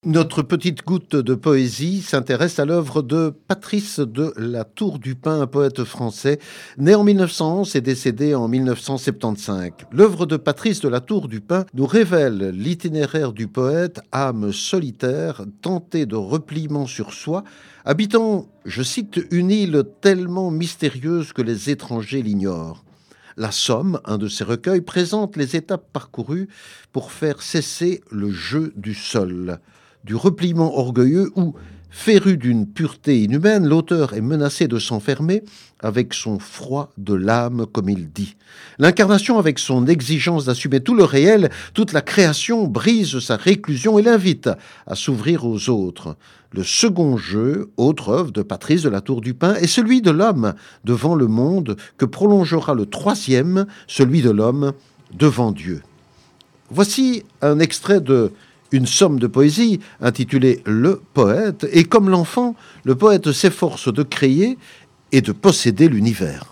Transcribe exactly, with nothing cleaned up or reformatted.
Notre petite goutte de poésie s'intéresse à l'œuvre de Patrice de La Tour du Pin, un poète français, né en mille neuf cent onze et décédé en mille neuf cent soixante-quinze. L'œuvre de Patrice de La Tour du Pin nous révèle l'itinéraire du poète, âme solitaire, tenté de repliement sur soi, habitant, je cite, une île tellement mystérieuse que les étrangers l'ignorent. La Somme, un de ses recueils, présente les étapes parcourues pour faire cesser le jeu du sol, du repliement orgueilleux où, féru d'une pureté inhumaine, l'auteur est menacé de s'enfermer avec son froid de l'âme, comme il dit. L'incarnation, avec son exigence d'assumer tout le réel, toute la création, brise sa réclusion et l'invite à s'ouvrir aux autres. Le second jeu, autre œuvre de Patrice de La Tour du Pin, est celui de l'homme devant le monde, que prolongera le troisième, celui de l'homme devant Dieu. Voici un extrait de une somme de poésie intitulée « Le poète », et comme l'enfant, le poète s'efforce de créer et de posséder l'univers.